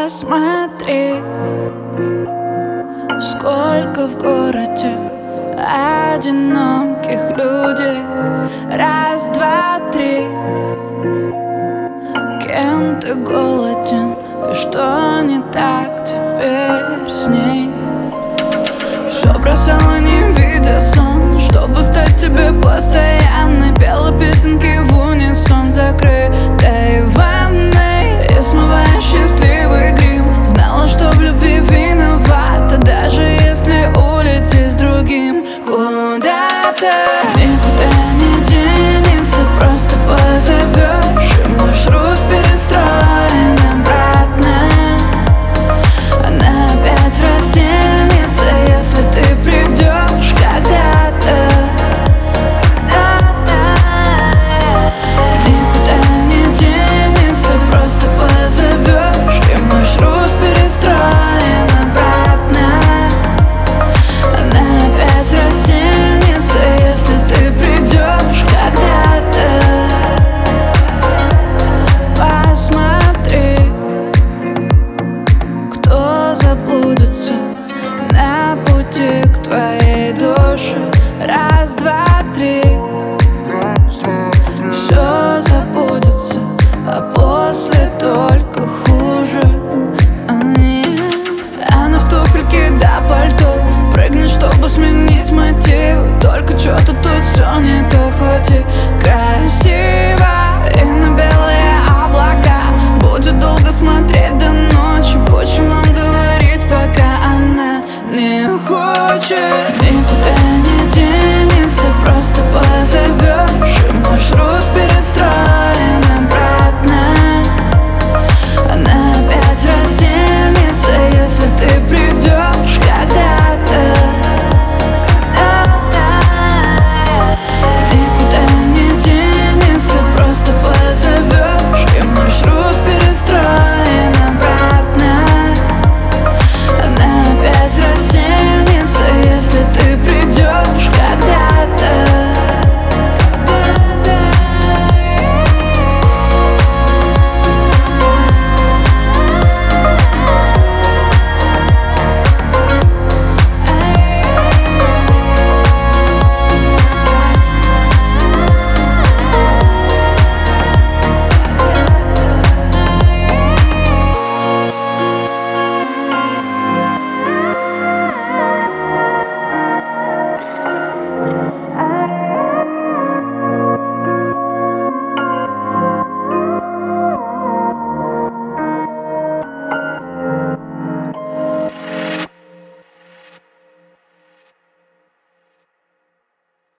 Посмотри, сколько в городе одиноких людей. Раз, два, три. Кем ты голоден? И что не так теперь с ней? Все бросала, не видя сон, чтобы стать тебе постоянной. Пела песенки в унисон, закрытой ванной и смывая счастливый грим. Знала, что в любви виновата, даже если улетишь с другим куда-то. Никуда не денется, просто позовешь, и маршрут перестроен обратно. Она опять растянется, если ты придешь когда-то. Никуда не денется, просто позовешь, и маршрут перестроен обратно. Она опять растянется, если ты придешь когда-то. Посмотри, кто заблудится на пути к твоей душе. Раз, два,